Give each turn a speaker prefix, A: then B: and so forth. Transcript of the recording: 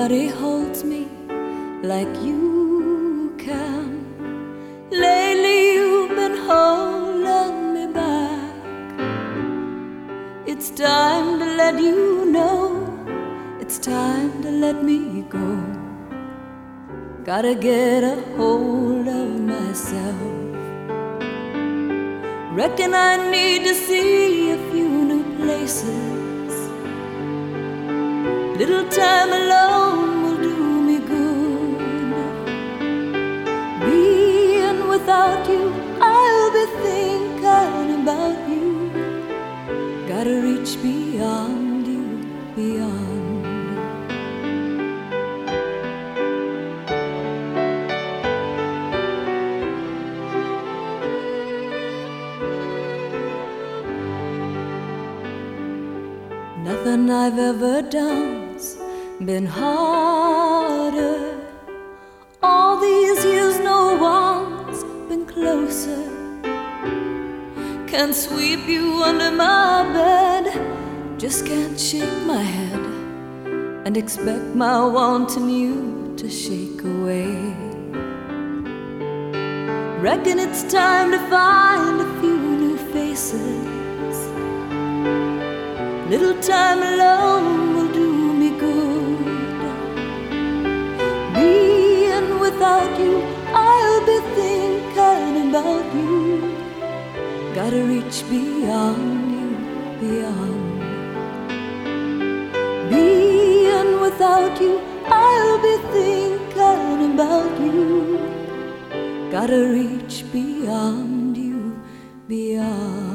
A: nobody holds me like you can. Lately you've been holding me back. It's time to let you know, it's time to let me go. Gotta get a hold of myself. Reckon I need to see a few new places. Little time alone will do me good. Being without you, I'll be thinking about you. Gotta reach beyond you, beyond. Nothing I've ever done's been harder. All these years no one's been closer. Can't sweep you under my bed, just can't shake my head and expect my wanting you to shake away. Reckon it's time to find a few new faces. Little time alone will do me good. Being without you, I'll be thinking about you. Gotta reach beyond you, beyond. Being without you, I'll be thinking about you. Gotta reach beyond you, beyond.